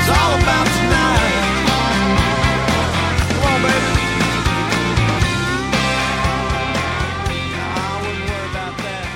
It's all about tonight. Come on, baby. I wouldn't worry about that.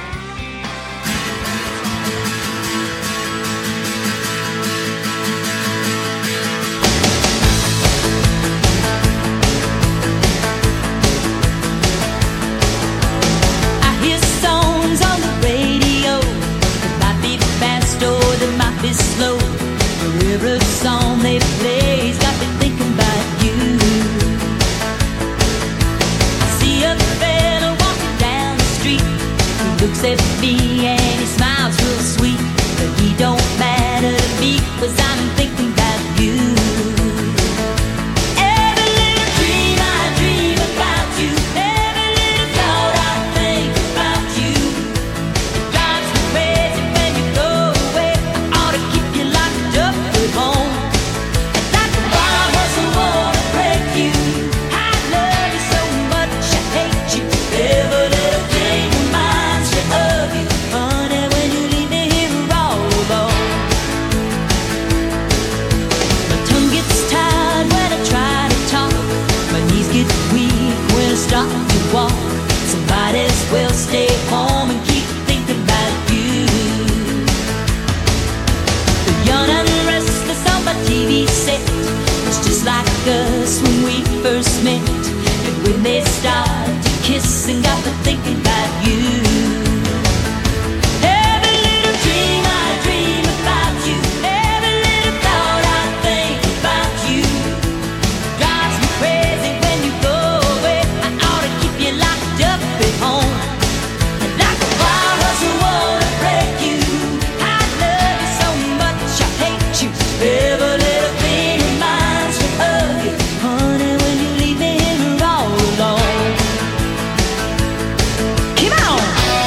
I hear songs on the radio. They might be fast or they might be slow. Every song they play's got me thinking about you. I see a fella walking down the street. He looks at me and he smiles real sweet. But he don't matter to me, 'cause I'm thinking about you. Every little dream I dream about you. Every little thought I think about you. It drives me crazy when you go away. I ought to keep you locked up at home. And like a wild horse, I wanna break you. I love you so much, I hate you. Every little thing reminds me of you. Honey, when you leave me here all alone. My tongue gets tired when I try to talk. My knees get weak when I start to walk. So might as well stay home and keep thinking about you. The young and restless on my TV set. It's just like us when we first met. And when they start to kiss and got me thinking about you. Every little dream I dream about you. Every little thought I think about you. Drives me crazy when you go away. I ought to keep you locked up at home. And like a wild horse, I wanna break you. I love you so much, I hate you. Every little thing reminds me of you. Honey, when you leave me here all alone. Come on!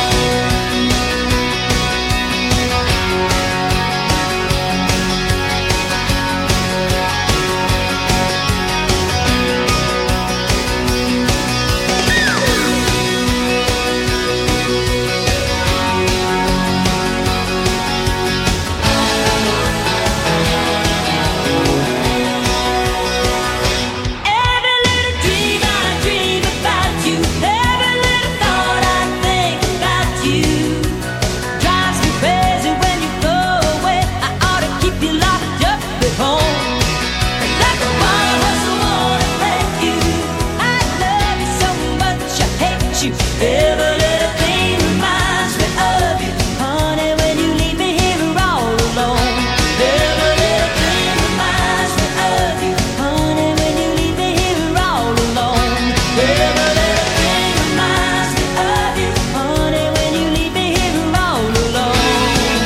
Every little dream I dream about you. Every little thought I think about you. Drives me crazy when you go away. I ought to keep you locked up at home. Like a wild horse, I wanna break you. I love you so much, I hate you. Every little thing reminds me of you. Honey, when you leave me here all alone. Every little thing reminds me of you. Honey, when you leave me here all alone. Every little thing reminds me of you. Honey, when you leave me here all alone.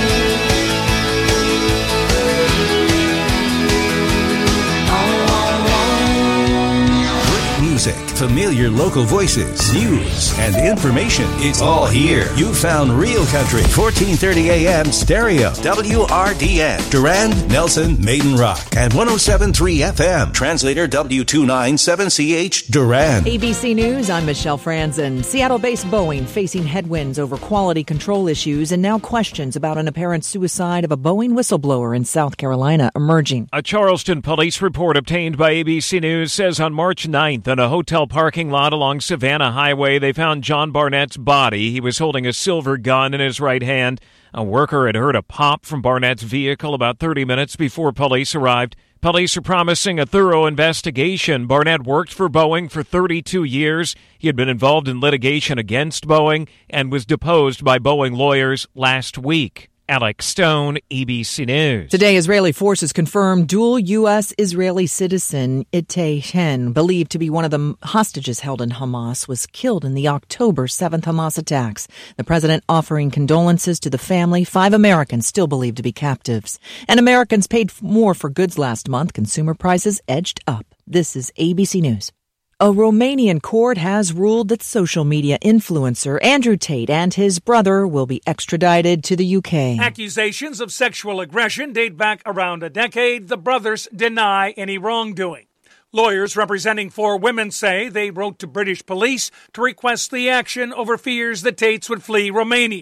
Great music, familiar local voices, news, and information. It's all here. You found Real Country, 1430 AM stereo, WRDN, Durand, Nelson, Maiden Rock, and 107.3 FM. Translator W297CH, Durand. ABC News, I'm Michelle Franzen. Seattle-based Boeing facing headwinds over quality control issues and now questions about an apparent suicide of a Boeing whistleblower in South Carolina emerging. A Charleston police report obtained by ABC News says on March 9th in a hotel parking lot along Savannah Highway, they found John Barnett's body. He was holding a silver gun in his right hand. A worker had heard a pop from Barnett's vehicle about 30 minutes before police arrived. Police are promising a thorough investigation. Barnett worked for Boeing for 32 years. He had been involved in litigation against Boeing and was deposed by Boeing lawyers last week. Alex Stone, ABC News. Today, Israeli forces confirmed dual U.S.-Israeli citizen Itay Hen, believed to be one of the hostages held in Hamas, was killed in the October 7th Hamas attacks. The president offering condolences to the family. 5 Americans still believed to be captives. And Americans paid more for goods last month. Consumer prices edged up. This is ABC News. A Romanian court has ruled that social media influencer Andrew Tate and his brother will be extradited to the UK. Accusations of sexual aggression date back around a decade. The brothers deny any wrongdoing. Lawyers representing 4 women say they wrote to British police to request the action over fears that Tates would flee Romania.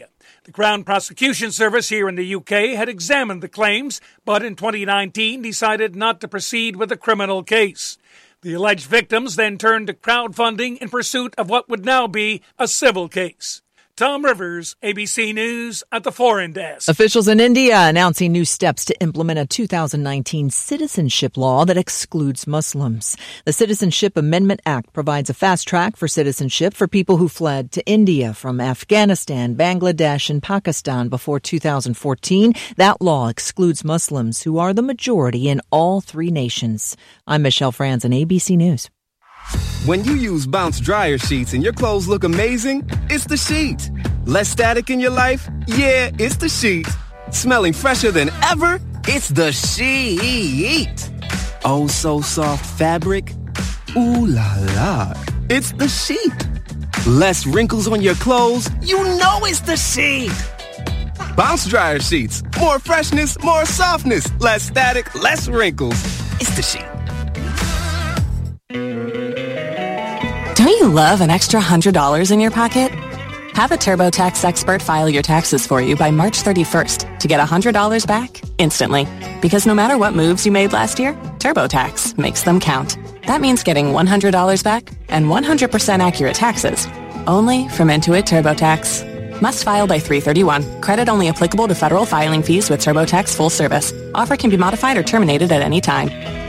The Crown Prosecution Service here in the UK had examined the claims, but in 2019 decided not to proceed with a criminal case. The alleged victims then turned to crowdfunding in pursuit of what would now be a civil case. Tom Rivers, ABC News at the Foreign Desk. Officials in India announcing new steps to implement a 2019 citizenship law that excludes Muslims. The Citizenship Amendment Act provides a fast track for citizenship for people who fled to India from Afghanistan, Bangladesh, and Pakistan before 2014. That law excludes Muslims, who are the majority in all three nations. I'm Michelle Franzen, ABC News. When you use Bounce dryer sheets and your clothes look amazing, it's the sheet. Less static in your life? Yeah, it's the sheet. Smelling fresher than ever? It's the sheet. Oh, so soft fabric? Ooh la la. It's the sheet. Less wrinkles on your clothes? You know it's the sheet. Bounce dryer sheets. More freshness, more softness. Less static, less wrinkles. It's the sheet. Don't you love an extra $100 in your pocket? Have a TurboTax expert file your taxes for you by March 31st to get $100 back instantly. Because no matter what moves you made last year, TurboTax makes them count. That means getting $100 back and 100% accurate taxes. Only from Intuit TurboTax. Must file by 3/31. Credit only applicable to federal filing fees with TurboTax full service. Offer can be modified or terminated at any time.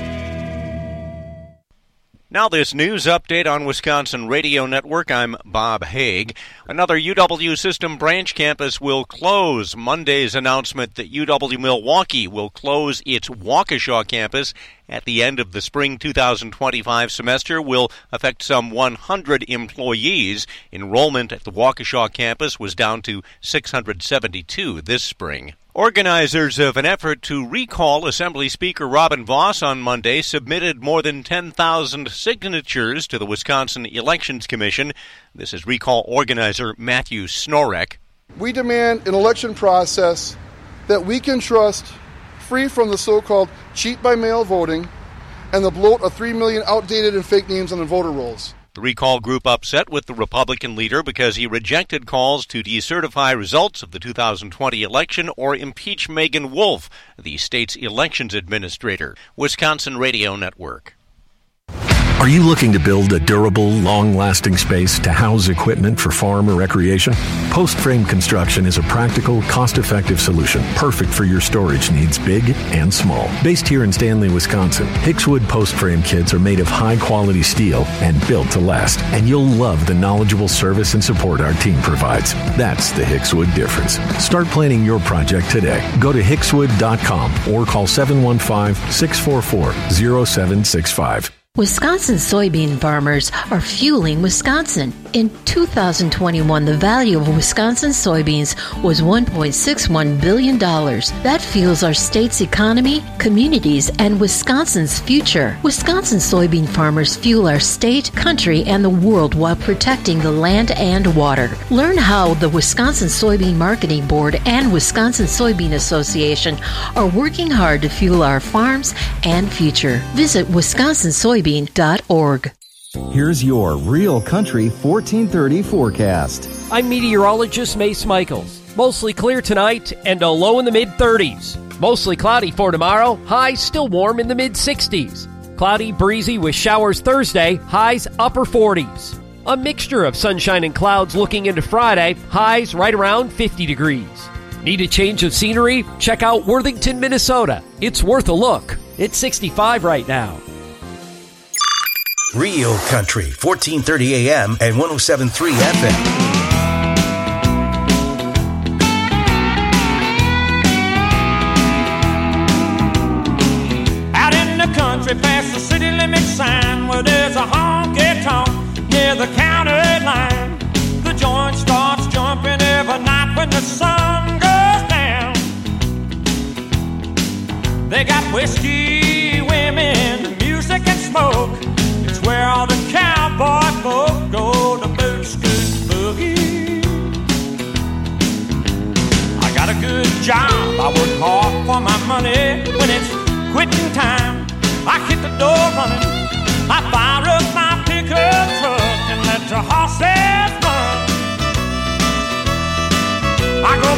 Now this news update on Wisconsin Radio Network. I'm Bob Haig. Another UW System branch campus will close. Monday's announcement that UW Milwaukee will close its Waukesha campus at the end of the spring 2025 semester will affect some 100 employees. Enrollment at the Waukesha campus was down to 672 this spring. Organizers of an effort to recall Assembly Speaker Robin Vos on Monday submitted more than 10,000 signatures to the Wisconsin Elections Commission. This is recall organizer Matthew Snorek. We demand an election process that we can trust, free from the so-called cheat-by-mail voting and the bloat of 3 million outdated and fake names on the voter rolls. The recall group upset with the Republican leader because he rejected calls to decertify results of the 2020 election or impeach Megan Wolf, the state's elections administrator. Wisconsin Radio Network. Are you looking to build a durable, long-lasting space to house equipment for farm or recreation? Post Frame Construction is a practical, cost-effective solution, perfect for your storage needs, big and small. Based here in Stanley, Wisconsin, Hickswood Post Frame kits are made of high-quality steel and built to last, and you'll love the knowledgeable service and support our team provides. That's the Hickswood difference. Start planning your project today. Go to hickswood.com or call 715-644-0765. Wisconsin soybean farmers are fueling Wisconsin. In 2021, the value of Wisconsin soybeans was $1.61 billion. That fuels our state's economy, communities, and Wisconsin's future. Wisconsin soybean farmers fuel our state, country, and the world while protecting the land and water. Learn how the Wisconsin Soybean Marketing Board and Wisconsin Soybean Association are working hard to fuel our farms and future. Visit wisconsinsoybean.org. Here's your Real Country 1430 forecast. I'm meteorologist Mace Michaels. Mostly clear tonight and a low in the mid-30s. Mostly cloudy for tomorrow, highs still warm in the mid-60s. Cloudy, breezy with showers Thursday, highs upper 40s. A mixture of sunshine and clouds looking into Friday, highs right around 50 degrees. Need a change of scenery? Check out Worthington, Minnesota. It's worth a look. It's 65 right now. Real Country, 1430 AM and 107.3 FM. Out in the country past the city limit sign where there's a honky-tonk near the county line. The joint starts jumping every night when the sun goes down. They got whiskey, women, music and smoke. It's where all the cowboy folk go to boot scoot boogie. I got a good job, I work hard for my money. When it's quitting time, I hit the door running. I fire up my pickup truck and let the horses run. I go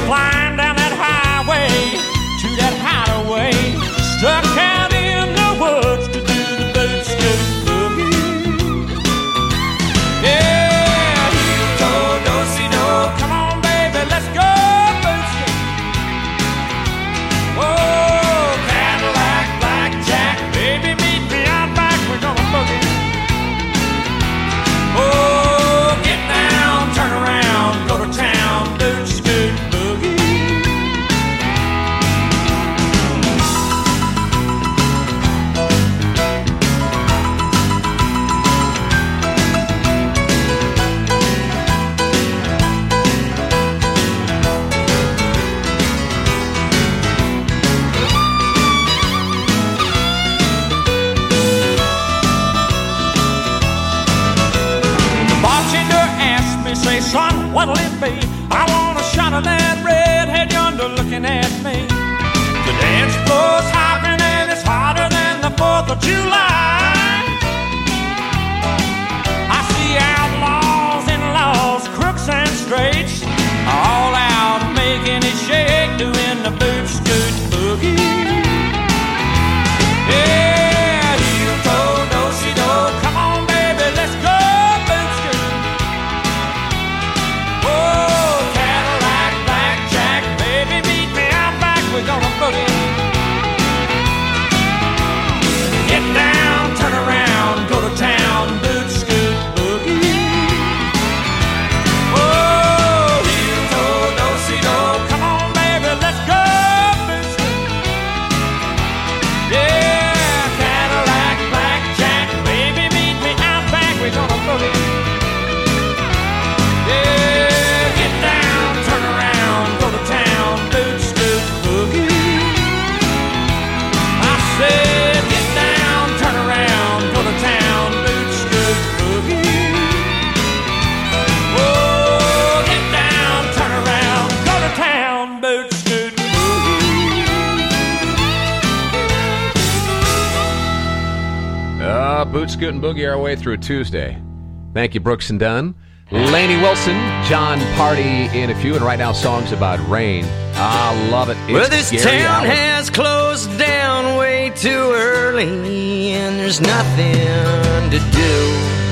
Boot Scoot and Boogie our way through Tuesday. Thank you, Brooks and Dunn. Lainey Wilson, John Party in a few, and right now songs about rain. I love it. It's well, this Gary town Allen. has closed down way too early, and there's nothing to do.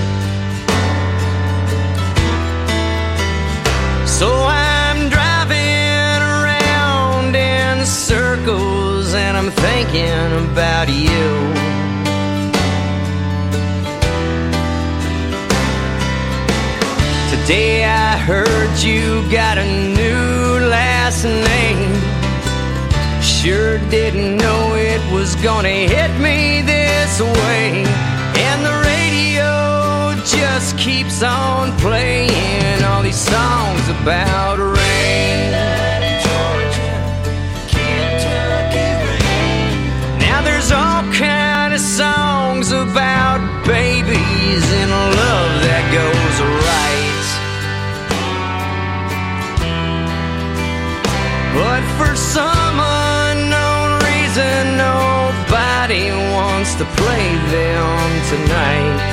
So I'm driving around in circles, and I'm thinking about you. Today I heard you got a new last name. Sure didn't know it was gonna hit me this way. And the radio just keeps on playing all these songs about rain. Now there's all kind of songs about babies and love that goes right. But for some unknown reason, nobody wants to play them tonight.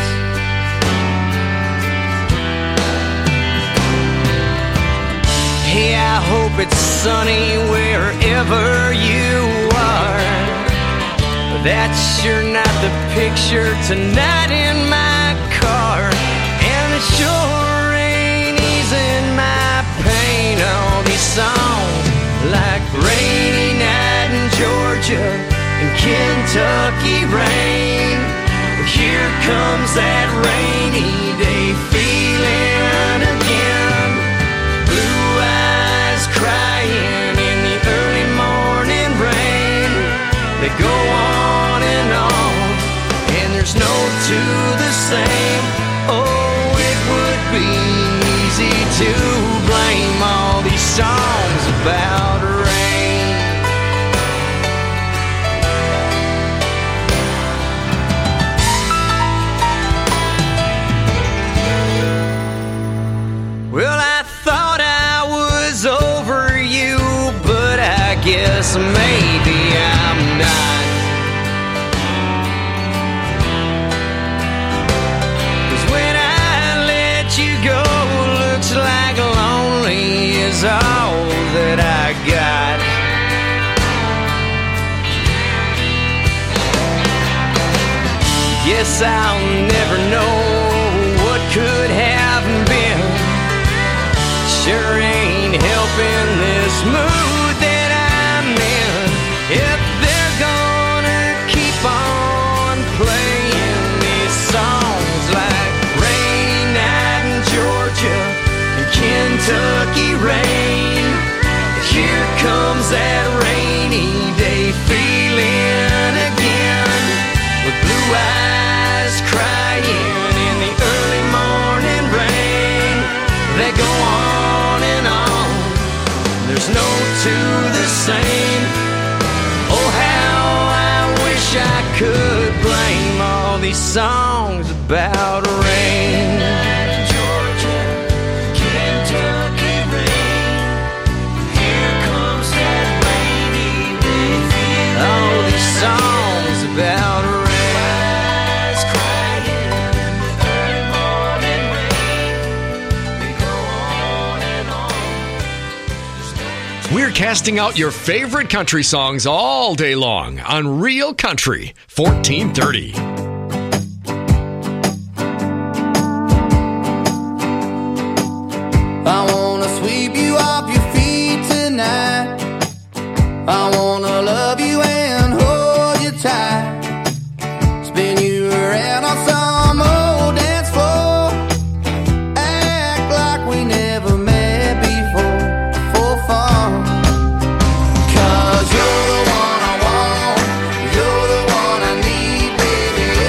Hey, I hope it's sunny wherever you are. But that's sure not the picture tonight in my car. And it sure ain't easing my pain. All these songs like rainy night in Georgia and Kentucky rain. Here comes that rainy day feeling again. Blue eyes crying in the early morning rain. They go on, and there's no two the same. Oh, it would be easy to blame all these songs about rain. Well, I thought I was over you, but I guess maybe I'm not. 'Cause when I let you go, looks like lonely is all that I got. Guess I'll never know what could have been. Sure ain't helping this mood that I'm in. If they're gonna keep on playing these songs like Rainy Night in Georgia and Kentucky rain, here comes that rainy day feeling again, with blue eyes crying in the early morning rain. They go on and on, there's no two the same. Oh, how I wish I could blame all these songs about rain. Georgia, Kentucky rain. Here comes that rainy day feeling. All these songs about rain. Eyes crying in the early morning rain. They go on and on. We're casting out your favorite country songs all day long on Real Country 1430. I wanna sweep you off your feet tonight. I wanna love you and hold you tight. Spin you around on some old dance floor. Act like we never met before, for fun. 'Cause you're the one I want, you're the one I need, baby.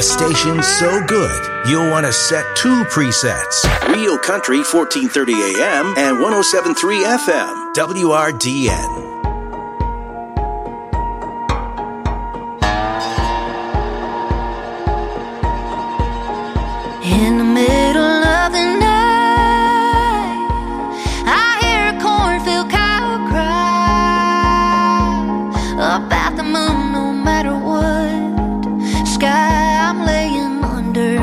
A station so good, you'll want to set 2 presets. Real Country 1430 AM and 107.3 FM, WRDN. In the middle of the night, I hear a cornfield cow cry about the moon. No matter what sky I'm laying under,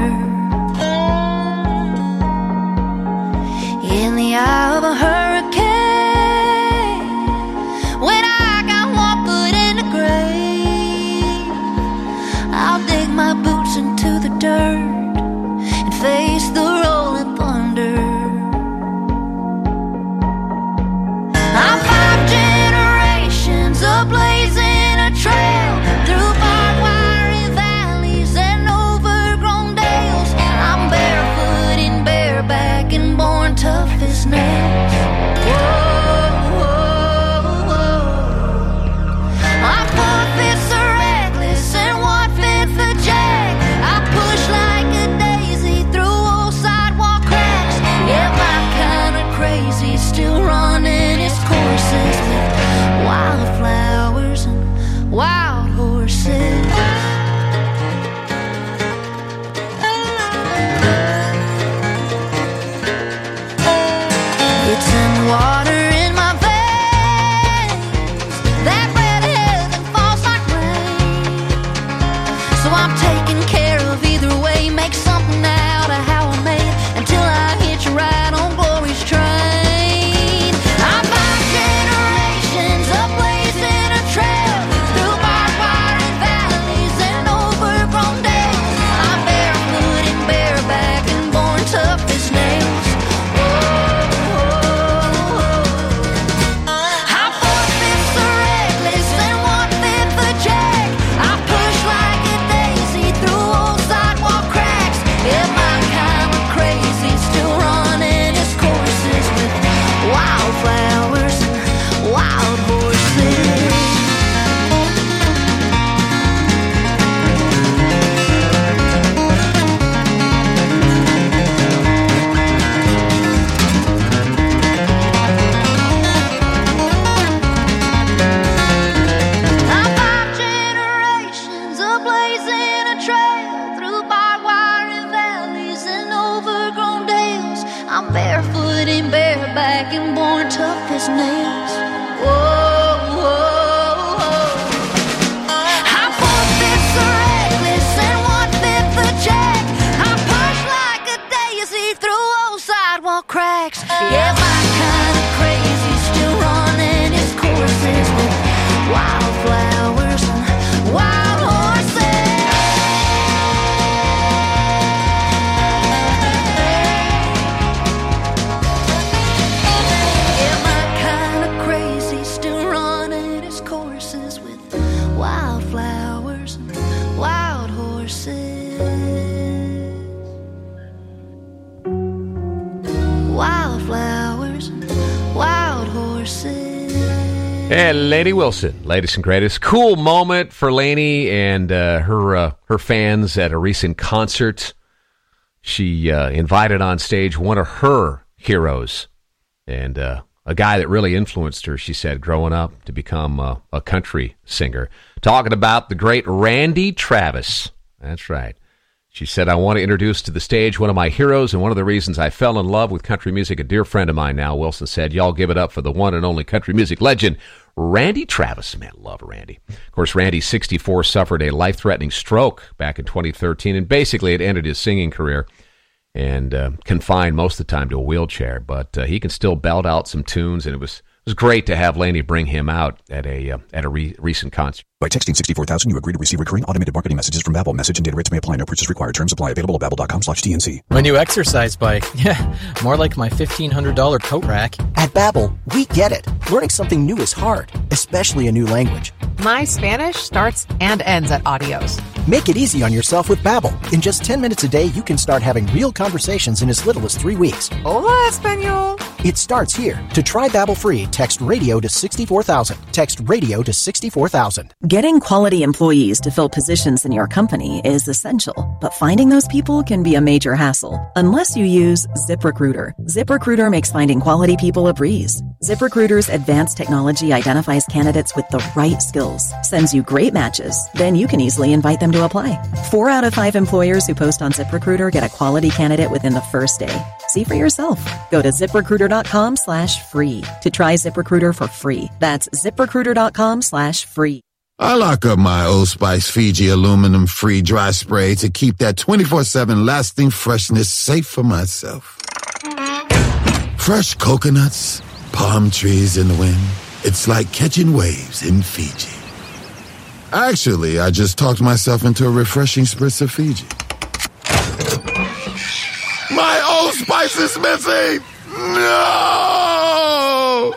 in the eye of a hurricane, when I got one foot in the grave, I'll dig my boots into the dirt, face the rolling thunder. I'm 5 generations of blazing a trail through barbed wire valleys and overgrown dales. I'm barefoot and bareback and born tough as nails. Whoa, whoa, whoa. I'm 4 fifths of reckless and 1/5 a jack. I push like a crazy, still running its courses with wildflowers and wild horses. It's in water in my veins, that red heaven falls like rain. So I'm taking care of either way, make something out of how I made until I hit you right on glory's train. I'm 5 generations of blazing a trail through barbed wire and valleys and overgrown dales. I'm barefoot and bareback and born tough as nails. I'm 4 fifths of reckless and 1/5 a jack. I push like a daisy through old sidewalk cracks. Yeah, my kind of crazy, still running its courses with wildflowers and wild horses. I'm 5 generations of blazing a trail through barbed wire and valleys and overgrown dales. I'm barefoot and bareback and born tough as nails. Whoa, whoa, whoa. I'm 4 fifths of reckless and 1/5 a jack. I push like a daisy through old sidewalk cracks. Yeah, my kind of crazy, still running its courses with wildflowers and wild horses. Yeah, my kind of crazy, still running its courses with wildflowers and wild horses. Wildflowers and wild horses. And Lainey Wilson, latest and greatest. Cool moment for Lainey and her fans at a recent concert. She invited on stage one of her heroes, and a guy that really influenced her, she said, growing up to become a country singer. Talking about the great Randy Travis. That's right. She said, I want to introduce to the stage one of my heroes and one of the reasons I fell in love with country music. A dear friend of mine now, Wilson said, y'all give it up for the one and only country music legend, Randy Travis. Man, love Randy. Of course, Randy, 64, suffered a life-threatening stroke back in 2013, and basically it ended his singing career and confined most of the time to a wheelchair. But he can still belt out some tunes, and it was great to have Lainey bring him out at a recent concert. By texting 64,000, you agree to receive recurring automated marketing messages from Babbel. Message and data rates may apply. No purchase required. Terms apply. Available at babbel.com/TNC. My new exercise bike. Yeah, more like my $1,500 coat rack. At Babbel, we get it. Learning something new is hard, especially a new language. My Spanish starts and ends at Adios. Make it easy on yourself with Babbel. In just 10 minutes a day, you can start having real conversations in as little as 3 weeks. Hola, Espanol. It starts here. To try Babbel free, text radio to 64,000. Text radio to 64,000. Getting quality employees to fill positions in your company is essential, but finding those people can be a major hassle unless you use ZipRecruiter. ZipRecruiter makes finding quality people a breeze. ZipRecruiter's advanced technology identifies candidates with the right skills, sends you great matches, then you can easily invite them to apply. 4 out of 5 employers who post on ZipRecruiter get a quality candidate within the first day. See for yourself. Go to ZipRecruiter.com/free to try ZipRecruiter for free. That's ZipRecruiter.com/free. I lock up my Old Spice Fiji aluminum-free dry spray to keep that 24/7 lasting freshness safe for myself. Fresh coconuts, palm trees in the wind. It's like catching waves in Fiji. Actually, I just talked myself into a refreshing spritz of Fiji. My Old Spice is missing! No!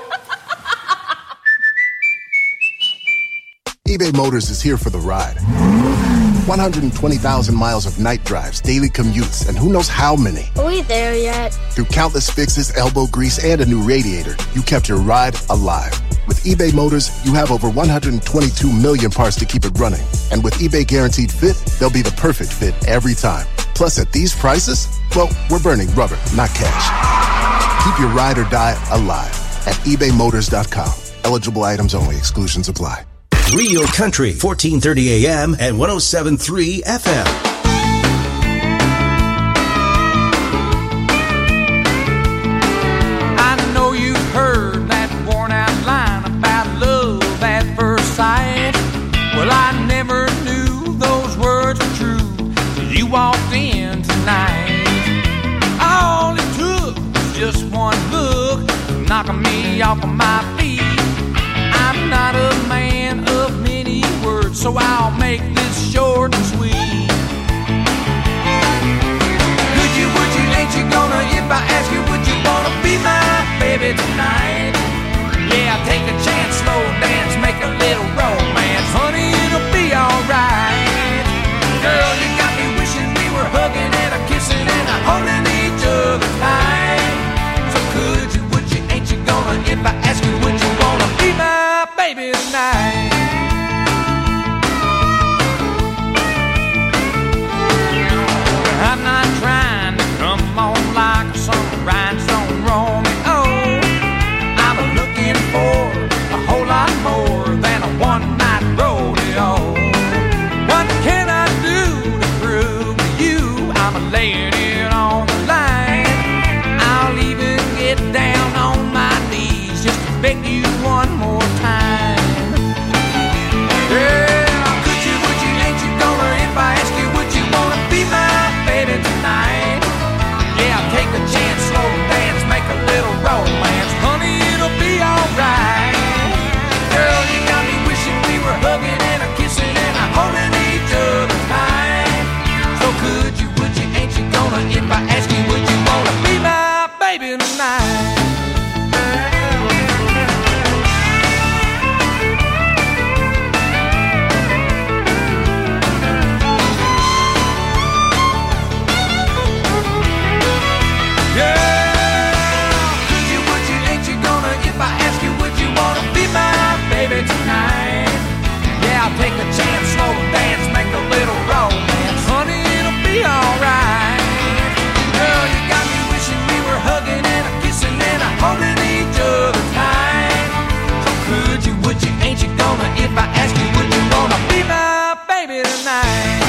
eBay Motors is here for the ride. 120,000 miles of night drives, daily commutes, and who knows how many. Are we there yet? Through countless fixes, elbow grease, and a new radiator, you kept your ride alive. With eBay Motors, you have over 122 million parts to keep it running. And with eBay Guaranteed Fit, they'll be the perfect fit every time. Plus, at these prices, well, we're burning rubber, not cash. Keep your ride or die alive at ebaymotors.com. Eligible items only. Exclusions apply. Real Country, 1430 AM and 107.3 FM. I know you've heard that worn out line about love at first sight. Well, I never knew those words were true till you walked in tonight. All it took was just one look, knocking me off of my feet. I'm not a man of many words, so I'll make this short and sweet. Could you, would you, ain't you gonna, if I ask you, would you wanna be my baby tonight? Yeah, take a chance, slow dance, make a little romance. Honey, it'll be alright. Girl, you got me wishing we were hugging and a kissing and a holding each other tight. So could you, would you, ain't you gonna, if I ask you, would you wanna be my baby tonight? I'm not trying to come on like some rhinestone Romeo. I'm looking for a whole lot more than a one-night rodeo. What can I do to prove to you I'm laying it on the line? I'll even get down on my knees just to beg you one more time. Yeah, could you, would you, ain't you gonna, if I ask you, would you wanna be my baby tonight? Yeah, take a chance, slow dance, make a little romance. Honey, it'll be alright. Girl, you got me wishing we were hugging and a kissing and a holding each other tight. So could you, would you, ain't you gonna, if I ask you, would you wanna be my baby tonight? Tonight, yeah, I'll take a chance, slow dance, make a little romance. Honey, it'll be alright. Girl, you got me wishing we were hugging and a kissing and a holding each other tight. So could you, would you, ain't you gonna, if I ask you, would you wanna be my baby tonight?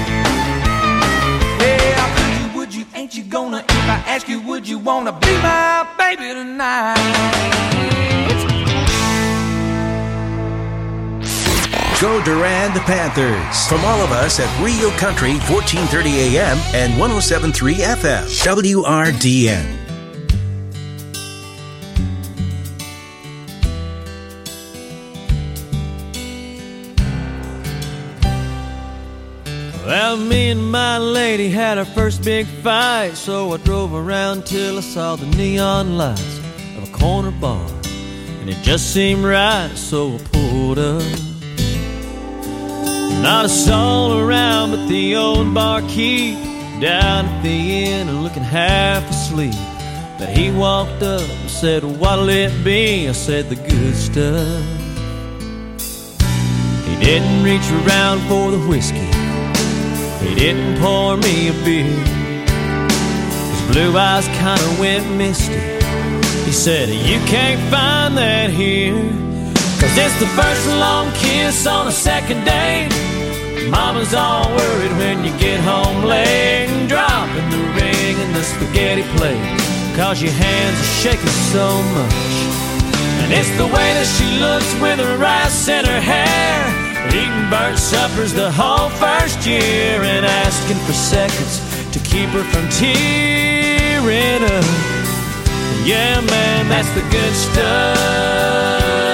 Yeah, could you, would you, ain't you gonna, if I ask you, would you wanna be my baby tonight? Go Durand Panthers. From all of us at Real Country, 1430 AM and 107.3 FM. WRDN. Well, me and my lady had our first big fight, so I drove around till I saw the neon lights of a corner bar, and it just seemed right, so I pulled up. Not a soul around but the old barkeep down at the inn looking half asleep. But he walked up and said, what'll it be? I said, the good stuff. He didn't reach around for the whiskey. He didn't pour me a beer. His blue eyes kind of went misty. He said, you can't find that here. 'Cause it's the first long kiss on a second date. Mama's all worried when you get home late, and dropping the ring in the spaghetti plate 'cause your hands are shaking so much. And it's the way that she looks with her rice in her hair, eating burnt suppers the whole first year, and asking for seconds to keep her from tearing up. Yeah, man, that's the good stuff.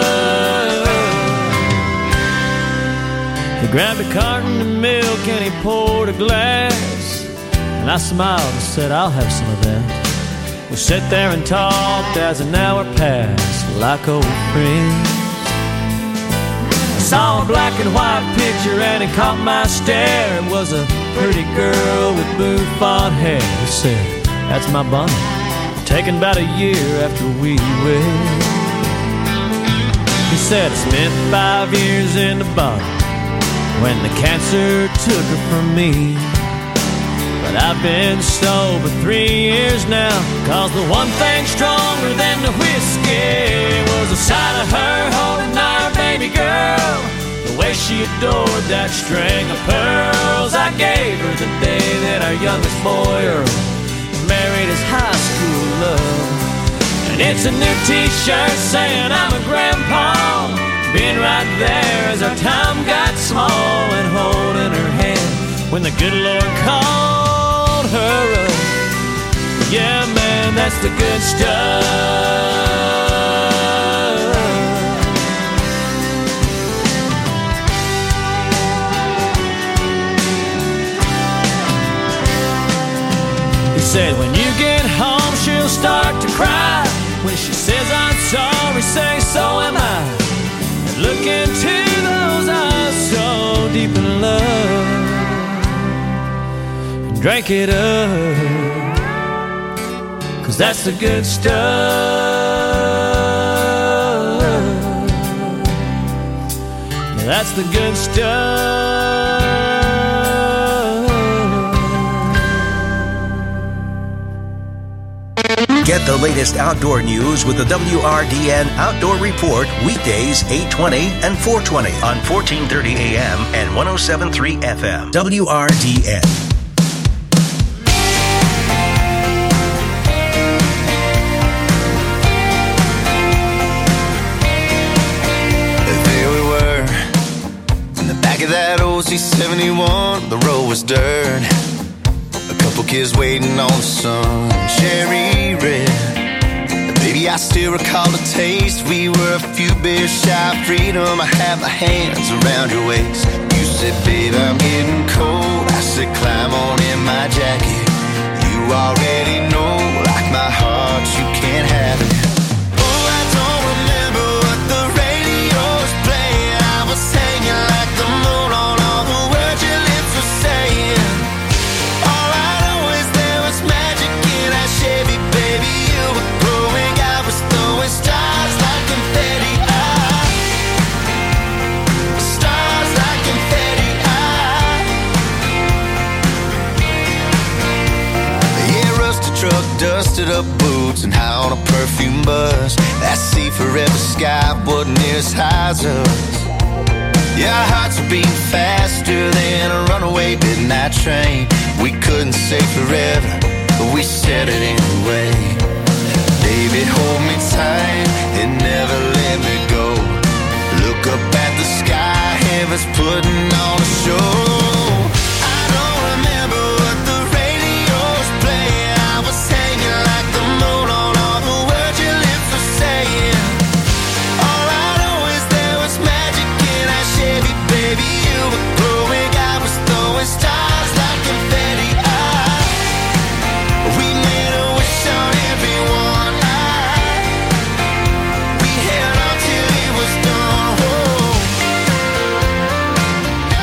He grabbed a carton of milk and he poured a glass, and I smiled and said, I'll have some of that. We sat there and talked as an hour passed like old friends. I saw a black and white picture and it caught my stare. It was a pretty girl with bouffant hair. He said, that's my bonnet, taken about a year after we wed. He said, I spent 5 years in the bottle when the cancer took her from me. But I've been sober 3 years now, 'cause the one thing stronger than the whiskey was the sight of her holding our baby girl, the way she adored that string of pearls I gave her the day that our youngest boy Earl married his high school love. And it's a new t-shirt saying I'm a grandpa, being right there as our time got small, and holding her hand when the good Lord called her up. Yeah, man, that's the good stuff. He said, when you get home, she'll start to cry. When she says I'm sorry, say so am I. Look into those eyes so deep in love, and drink it up, 'cause that's the good stuff. Yeah, that's the good stuff. Get the latest outdoor news with the WRDN Outdoor Report weekdays 8:20 and 4:20 on 1430 AM and 107.3 FM. WRDN. There we were, in the back of that old C71, the road was dirt. A couple kids waiting on the sun, cherry red. Baby, I still recall the taste. We were a few beers shy of freedom. I had my hands around your waist. You said, babe, I'm getting cold. I said, climb on in my jacket. You already know, like my heart, you can't have it. Oh, I don't remember what the radio was playing. I was hanging like the moon on all the words your lips were saying. All I know is there was magic in that Chevy, baby. You were glowing, I was throwing stars like confetti. Stars like confetti. Yeah, rusted truck, dusted up boots, and high on a perfume bus. That sea forever sky wasn't near as high as us. Yeah, our hearts were beating faster than a runaway midnight train. We couldn't say forever, but we said it anyway. Baby, hold me tight and never let me go. Look up at the sky, heaven's putting on a show. I don't remember what the radio was playing. I was hanging like the moon on all the words your lips were saying. All I know is there was magic in that Chevy, baby. You were glowing, I was throwing stars like confetti. We made a wish on everyone. We held on till it was done. Whoa.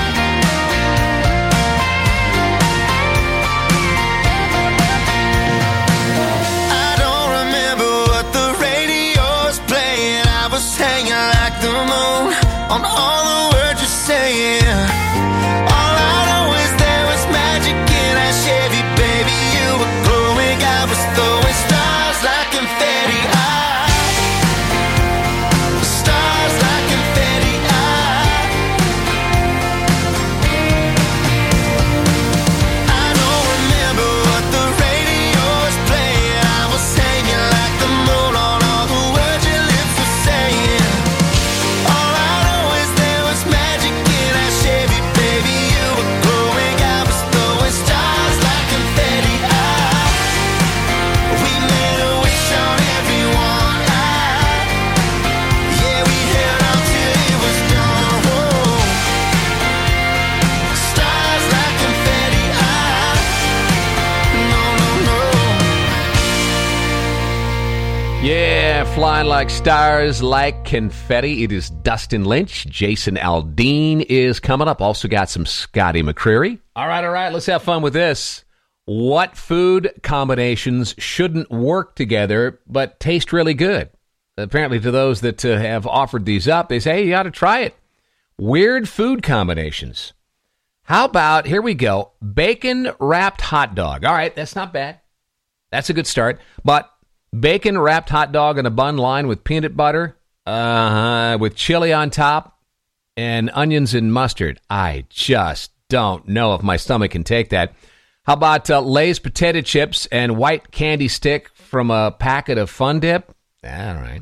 and flying like stars, like confetti. It is Dustin Lynch. Jason Aldean is coming up. Also got some Scotty McCreery. All right. Let's have fun with this. What food combinations shouldn't work together but taste really good? Apparently, to those that have offered these up, they say, hey, you ought to try it. Weird food combinations. How about, here we go, bacon-wrapped hot dog. All right, that's not bad. That's a good start. But bacon-wrapped hot dog in a bun lined with peanut butter, with chili on top, and onions and mustard. I just don't know if my stomach can take that. How about Lay's potato chips and white candy stick from a packet of Fun Dip? All right.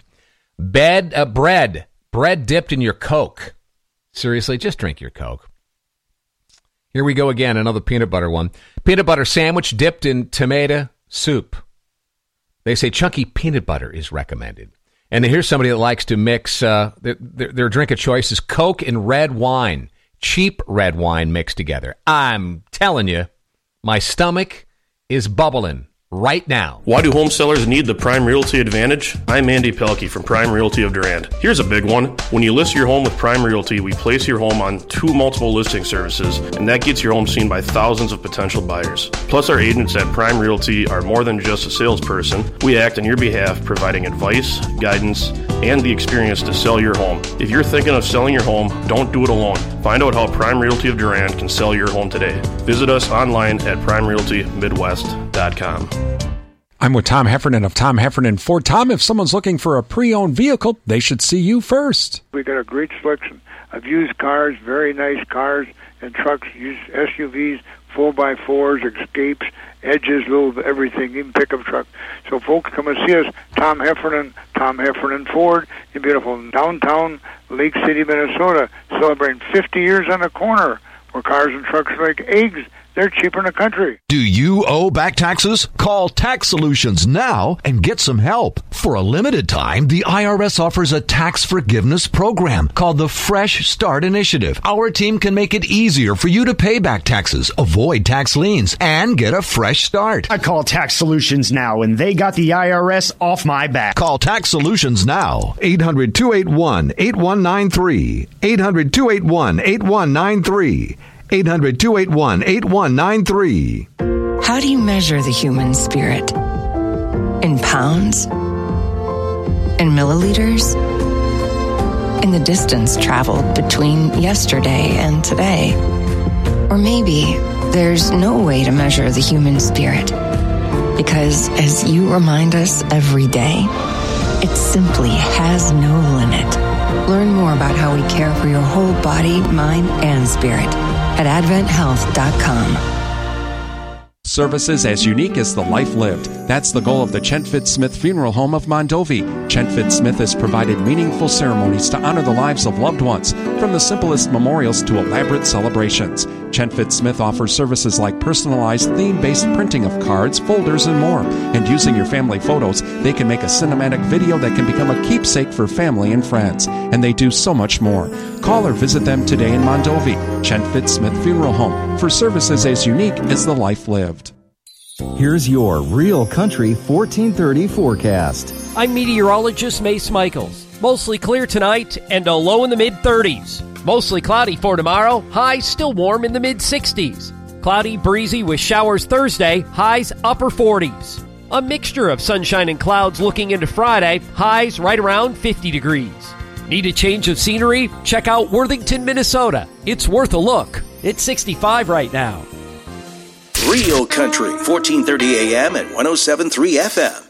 Bread dipped in your Coke. Seriously, just drink your Coke. Here we go again, another peanut butter one. Peanut butter sandwich dipped in tomato soup. They say chunky peanut butter is recommended. And here's somebody that likes to mix, their drink of choice is Coke and red wine. Cheap red wine mixed together. I'm telling you, my stomach is bubbling right now. Why do home sellers need the Prime Realty Advantage? I'm Andy Pelkey from Prime Realty of Durand. Here's a big one. When you list your home with Prime Realty, we place your home on 2 multiple listing services, and that gets your home seen by thousands of potential buyers. Plus, our agents at Prime Realty are more than just a salesperson. We act on your behalf, providing advice, guidance, and the experience to sell your home. If you're thinking of selling your home, don't do it alone. Find out how Prime Realty of Durand can sell your home today. Visit us online at primerealtymidwest.com. I'm with Tom Heffernan of Tom Heffernan Ford. Tom, if someone's looking for a pre-owned vehicle, they should see you first. We got a great selection of used cars, very nice cars and trucks, used SUVs, 4x4s, Escapes, Edges, little everything, even pickup truck. So folks, come and see us, Tom Heffernan Ford, in beautiful downtown Lake City, Minnesota, celebrating 50 years on the corner, where cars and trucks are like eggs. They're cheaper in the country. Do you owe back taxes? Call Tax Solutions now and get some help. For a limited time, the IRS offers a tax forgiveness program called the Fresh Start Initiative. Our team can make it easier for you to pay back taxes, avoid tax liens, and get a fresh start. I call Tax Solutions now, and they got the IRS off my back. Call Tax Solutions now. 800-281-8193. 800-281-8193. 800-281-8193. How do you measure the human spirit? In pounds? In milliliters? In the distance traveled between yesterday and today? Or maybe there's no way to measure the human spirit, because as you remind us every day, it simply has no limit. Learn more about how we care for your whole body, mind, and spirit at AdventHealth.com. Services as unique as the life lived. That's the goal of the Chentfit Smith Funeral Home of Mondovi. Chentfit Smith has provided meaningful ceremonies to honor the lives of loved ones, from the simplest memorials to elaborate celebrations. Chentfit Smith offers services like personalized theme-based printing of cards, folders, and more. And using your family photos, they can make a cinematic video that can become a keepsake for family and friends. And they do so much more. Call or visit them today in Mondovi. Chentfit Smith Funeral Home, for services as unique as the life lived. Here's your Real Country 1430 forecast. I'm meteorologist Mace Michaels. Mostly clear tonight and a low in the mid-30s. Mostly cloudy for tomorrow, highs still warm in the mid-60s. Cloudy, breezy with showers Thursday, highs upper 40s. A mixture of sunshine and clouds looking into Friday, highs right around 50 degrees. Need a change of scenery? Check out Worthington, Minnesota. It's worth a look. It's 65 right now. Real Country, 1430 AM and 107.3 FM.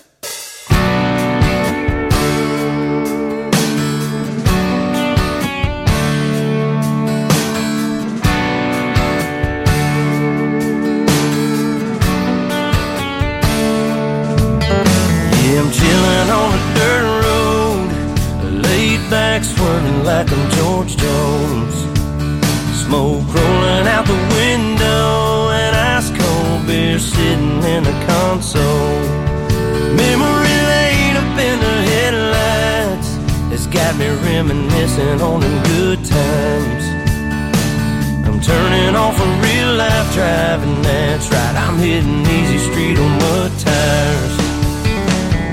I'm chilling on a dirt road, laid back swirling like I'm George Jones. Smoke rolling out the window and ice cold beer sitting in the console. Memory laid up in the headlights has got me reminiscing on them good times. I'm turning off a real life driving, that's right, I'm hitting easy street on mud tires. Back in the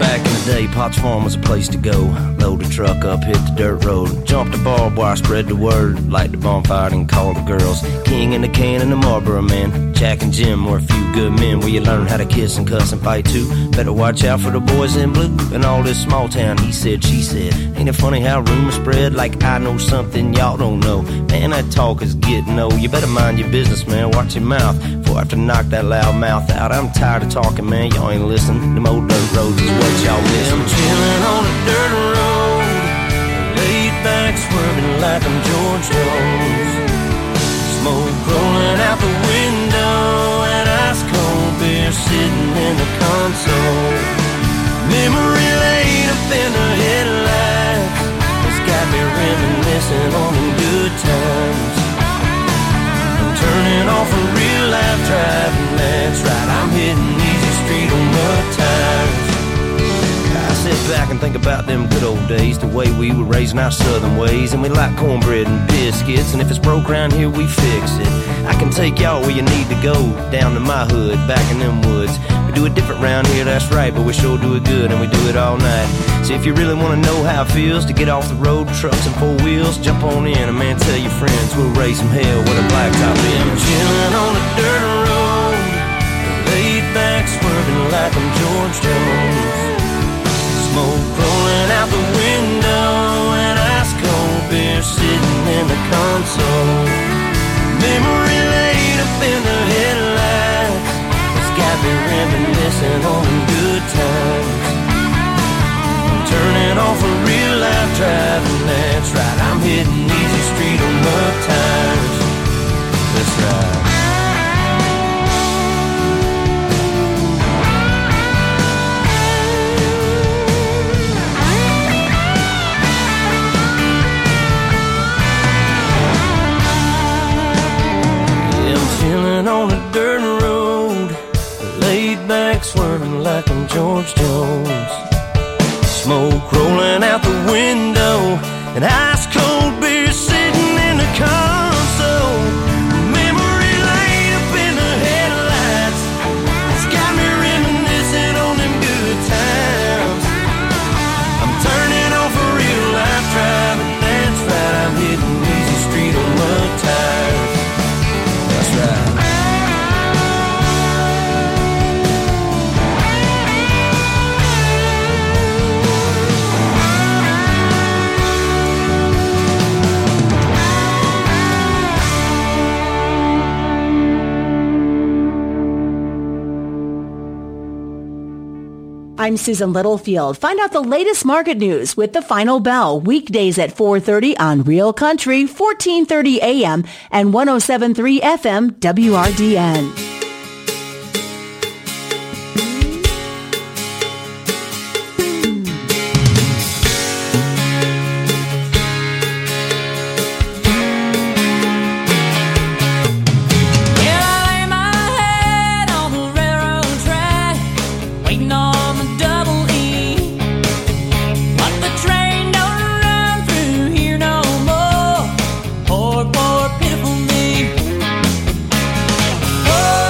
day, Potts Farm was a place to go. Load the truck up, hit the dirt road. Jump the barbed wire, spread the word. Light the bonfire and call the girls. King and the can and the Marlboro man. Jack and Jim were a few good men where you learn how to kiss and cuss and fight too. Better watch out for the boys in blue and all this small town he said, she said. Ain't it funny how rumors spread like I know something y'all don't know? Man, that talk is getting old. You better mind your business, man. Watch your mouth before I have to knock that loud mouth out. I'm tired of talking, man. Y'all ain't listening. Them old dirt roads is what y'all miss. I'm chilling on a dirt road, laid back, swerving like I'm George Jones. Smoke rolling out the window, and ice cold beer sitting in the console. Memory lane up in the headlights, it's got me reminiscing on the good times. I'm turning off a real life driving, that's right, I'm hitting easy street on mud tires. I sit back and think about them good old days, the way we were raising our southern ways. And we like cornbread and biscuits, and if it's broke around here, we fix it. I can take y'all where you need to go, down to my hood, back in them woods. We do it different round here, that's right, but we sure do it good, and we do it all night. So if you really want to know how it feels to get off the road, trucks and four wheels, jump on in, and man, tell your friends we'll raise some hell with a blacktop in. I'm chilling on a dirt road, laid back, swerving like I'm George Jones. Smoke rolling out the window, and ice cold beer sitting in the console. Memory lane up in the headlights, it's got me reminiscing on the good times. I'm turning off a real life driving, that's right, I'm hitting easy street on mud tires. That's right. Chilling on a dirt road, laid back, swerving like I'm George Jones. Smoke rolling out the window, and ice cold beer sitting in the console. Memory lane up in the headlights, it's got me reminiscing on them good times. I'm turning off a real life driving, that's right, I'm hitting easy street on mud tires. That's right. I'm Susan Littlefield. Find out the latest market news with The Final Bell, weekdays at 4:30 on Real Country, 1430 AM and 107.3 FM WRDN. Oh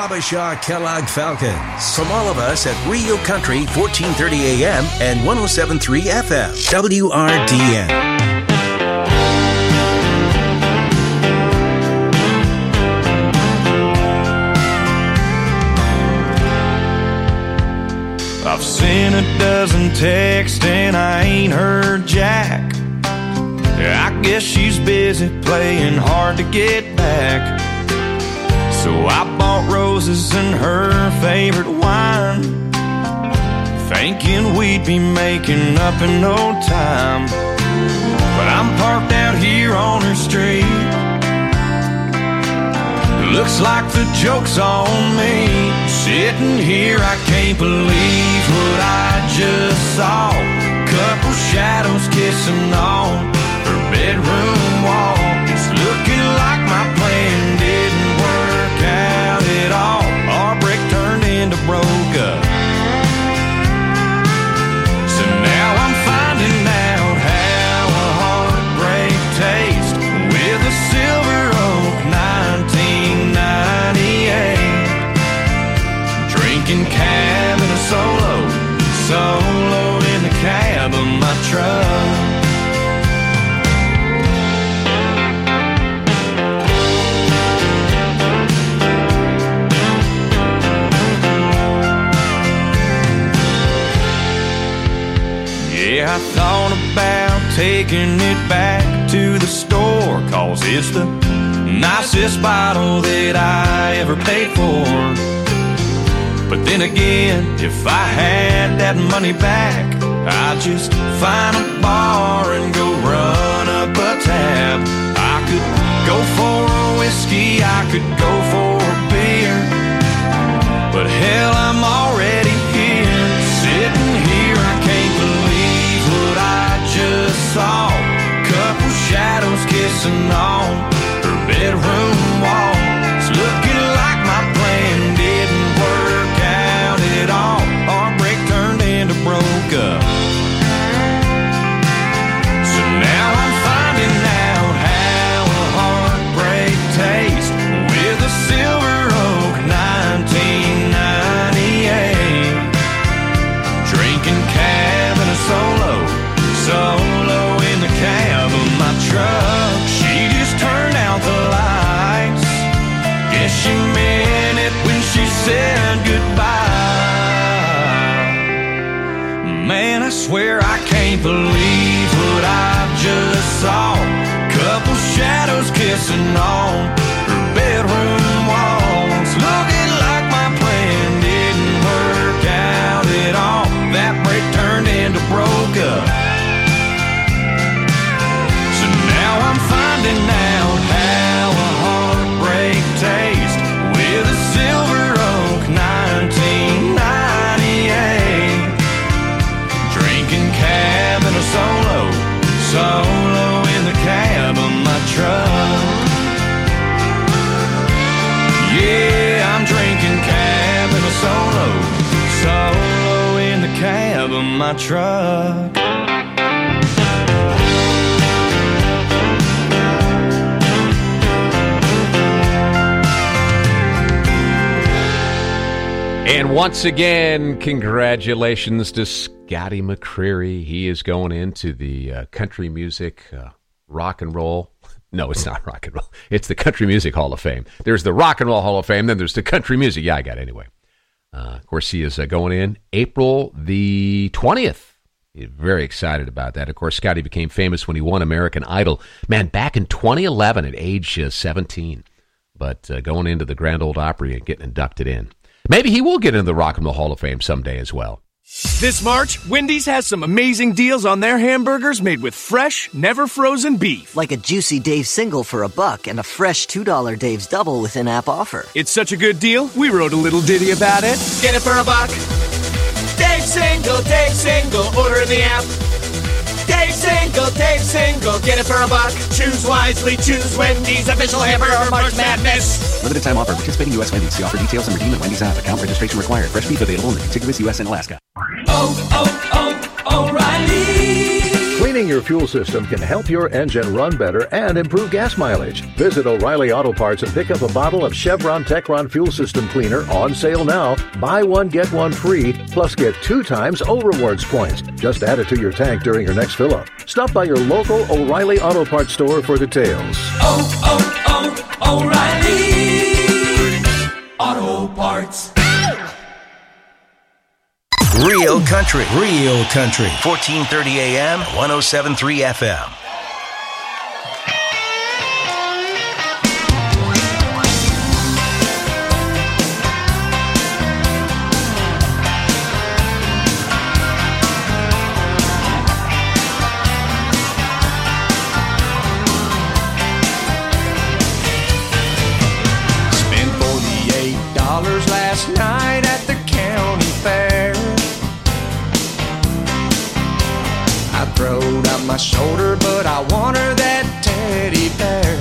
Wabasha Kellogg Falcons. From all of us at Rio Country, 1430 AM and 107.3 FM, WRDN. I've sent a dozen texts and I ain't heard Jack. I guess she's busy playing hard to get back. So I bought roses and her favorite wine, thinking we'd be making up in no time. But I'm parked out here on her street. Looks like the joke's on me. Sitting here, I can't believe what I just saw. Couple shadows kissing on her bedroom wall. It's looking like my plan didn't work out at all. Our break turned into broke up. So now I'm finding out how a heartbreak tastes with a Silver Oak 1998. Drinking cab in a solo in the cab of my truck. Yeah, I thought about taking it back to the store, 'cause it's the nicest bottle that I ever paid for. But then again, if I had that money back, I'd just find a bar and go run up a tab. I could go for a whiskey, I could go for a beer, but hell, I'm already here. Sitting here, I can't believe what I just saw. Couple shadows kissing on her bedroom wall. It's looking like my plan didn't work out at all. Our break turned into broke up. So now I'm finding out how a heartbreak tastes with a Silver Oak 1998. Drinking cab in a solo in the cab of my truck. She just turned out the lights. Guess she meant it when she said goodbye. Man, I swear I can't believe what I just saw. Couple shadows kissing on her bedroom walls. Looking like my plan didn't work out at all. That break turned into broke up. So now I'm finding out how a heartbreak tastes with a Silver Oak 1998. Drinking cab in a solo in the cab of my truck. Yeah, I'm drinking cab in a solo in the cab of my truck. And once again, congratulations to Scotty McCreery. He is going into the country music, rock and roll. No, it's not rock and roll. It's the Country Music Hall of Fame. There's the Rock and Roll Hall of Fame, then there's the country music. Yeah, I got it anyway. Of course, he is going in April the 20th. He's very excited about that. Of course, Scotty became famous when he won American Idol. Man, back in 2011 at age 17. But going into the Grand Ole Opry and getting inducted in. Maybe he will get into the Rock and Roll Hall of Fame someday as well. This March, Wendy's has some amazing deals on their hamburgers made with fresh, never frozen beef. Like a juicy Dave's single for $1 and a fresh $2 Dave's double with in-app offer. It's such a good deal, we wrote a little ditty about it. Get it for $1. Dave's single, order in the app. Dave's single, get it for $1. Choose wisely, choose Wendy's official hamburger March Madness. Limited time offer. Participating U.S. Wendy's. See offer details and redeem at Wendy's app. Account registration required. Fresh beef available in the contiguous U.S. and Alaska. O'Reilly. Cleaning your fuel system can help your engine run better and improve gas mileage. Visit O'Reilly Auto Parts and pick up a bottle of Chevron Techron Fuel System Cleaner on sale now. Buy one, get one free, plus get 2 times O-Rewards points. Just add it to your tank during your next fill-up. Stop by your local O'Reilly Auto Parts store for details. O'Reilly Auto Parts. Real country. 1430 AM, 107.3 FM. Spent $48 last night at the county fair. I throwed out my shoulder, but I want her that teddy bear.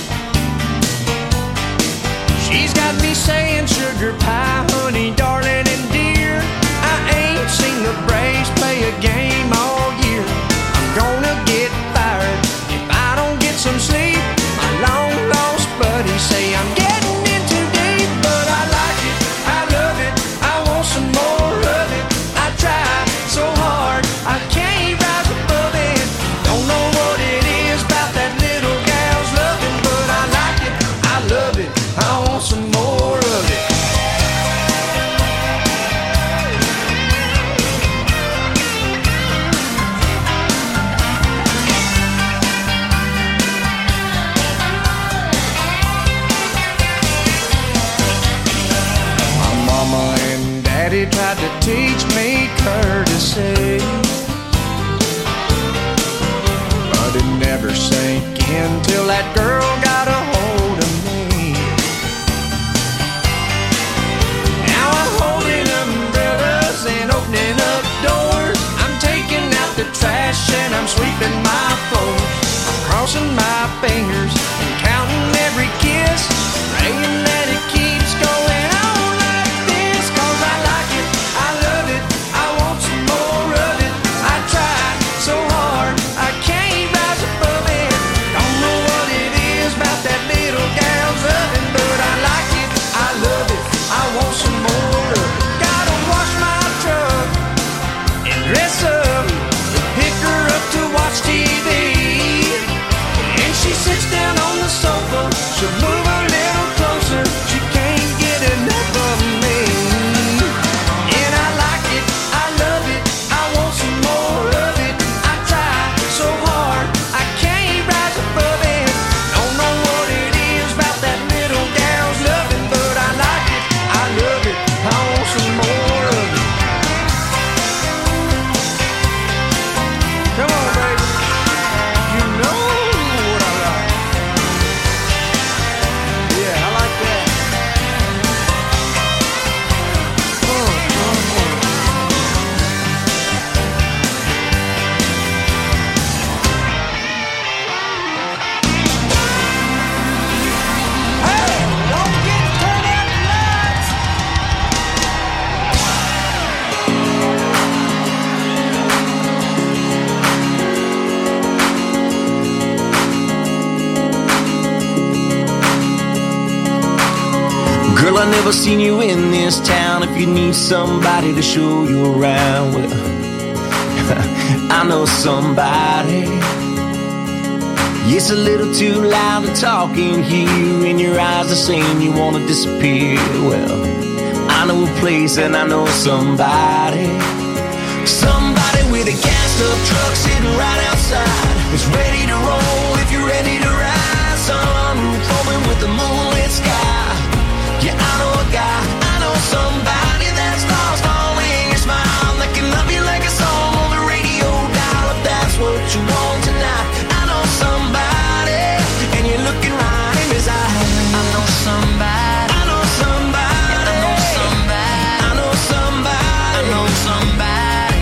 She's got me saying sugar pie, honey, darling, and dear. I ain't seen the Braves play a game all year. I'm gonna get fired if I don't get some sleep. My long lost buddies say I'm getting in too deep, but I like it, I love it, I want some more of it. I try so hard, I can't rise above it. Don't know what it is about that little gal's loving, but I like it, I love it, I want some more of it. My mama and daddy tried to teach me courtesy, but it never sank in till that girl got a hold of me. Now I'm holding umbrellas and opening up doors. I'm taking out the trash and I'm sweeping my floors. I'm crossing my fingers and counting every kiss, praying that it keeps going on like this. 'Cause I like it, I love it, I want some more of it. I tried so hard, I can't rise above it. Don't know what it is about that little gal's loving, but I like it, I love it, I want some more of it. Gotta wash my truck and dress up and pick her up to watch TV. And she sits down on the sofa, she'll move a little closer, she can't get enough of me. And I like it, I love it, I want some more of it. I try so hard, I can't rise above it. Don't know what it is about that little gal's loving, but I like it, I love it, I want some more of it. Come on, baby, you know what I like. Yeah, I like that. Hey, don't get turned out the lights. Girl, I never seen you in this town. If you need somebody to show you around, well, I know somebody. It's a little too loud to talk in here, and your eyes are saying you wanna disappear. Well, I know a place and I know somebody. Somebody with a gassed up truck sitting right outside. It's ready to roll if you're ready to ride. Sunroof open with the moonlit sky. Yeah, I know a guy, I know somebody that's lost all in your smile. That can love you like a song on the radio dial. If that's what you want tonight, I know somebody, and you're looking right in his eyes. I know somebody, I know somebody, I know somebody, I know somebody, I know somebody.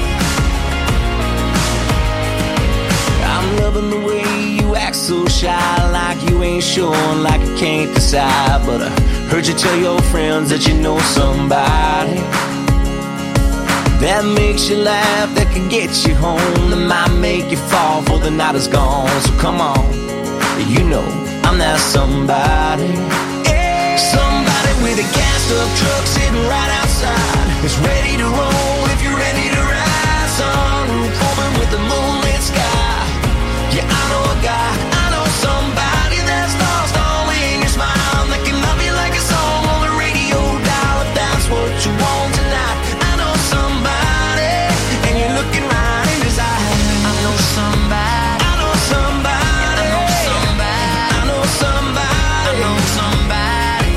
I'm loving the way you act so shy, like you ain't sure, like you can't decide. But I heard you tell your friends that you know somebody. that makes you laugh, that can get you home, that might make you fall before the night is gone. So come on, you know I'm that somebody. Somebody with a gassed up truck sitting right outside. It's ready to roll if you're ready to ride. Sunroof open with the moonlit sky. Yeah, I know a guy, I know somebody that's lost all in your smile, that can love you like a song on the radio dial. If that's what you want tonight, I know somebody, and you're looking right in his eyes. I know somebody, I know somebody, I know somebody, I know somebody, I know somebody,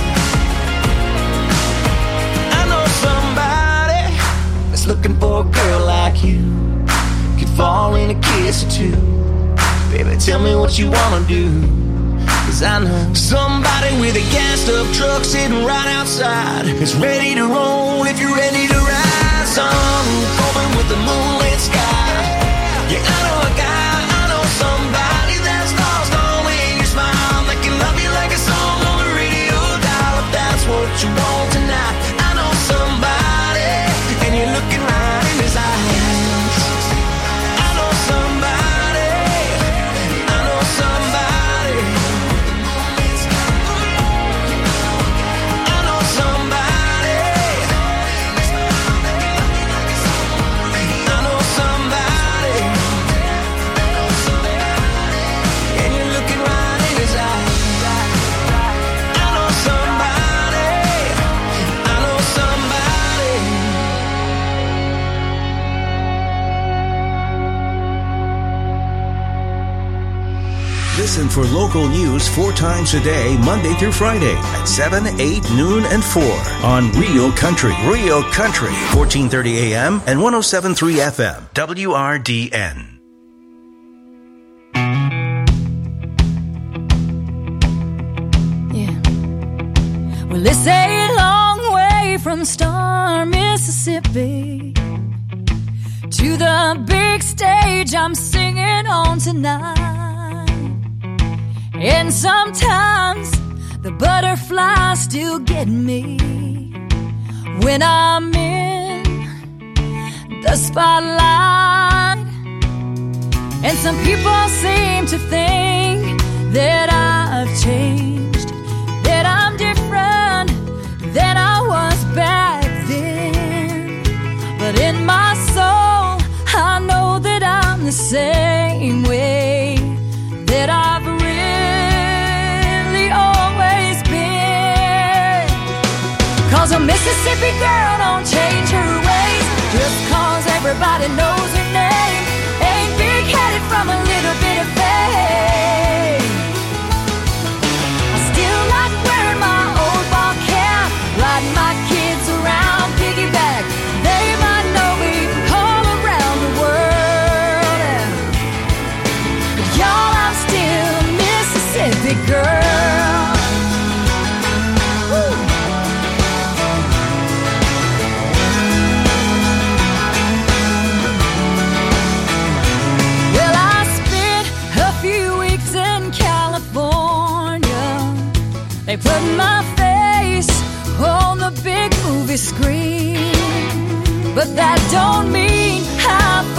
I know somebody that's looking for a girl like you, could fall in a kiss or two. Baby, tell me what you wanna do, 'cause I know somebody with a gassed up truck sitting right outside. It's ready to roll if you're ready to ride. Sunroof open with the moonlit sky. Yeah, I know a guy, I know somebody that's lost all in your smile, that can love you like a song on the radio dial. If that's what you want tonight, I know somebody, and you're looking right in his eyes. I know somebody, I know somebody, I know somebody, I know somebody, and you're looking right in his eyes. I know somebody, I know somebody. Listen for local news 4 times a day, Monday through Friday at 7, 8, noon, and 4 on Real Country. Real Country, 1430 AM and 107.3 FM, WRDN. Well, it's a long way from Star, Mississippi to the big stage I'm singing on tonight. And sometimes the butterflies still get me when I'm in the spotlight. And some people seem to think that I've changed, that I'm different than I was back then. But in my soul, I know that I'm the same way that I've really always been. 'Cause a Mississippi girl don't change her ways just 'cause everybody knows her name. Ain't big-headed from a little bit of fame. I still like wearing my old ball cap, riding my kids around piggyback. They might know me all around the world. But y'all, I'm still a Mississippi girl. Woo. Well, I spent a few weeks in California. They put my face on the big movie screen, but that don't mean I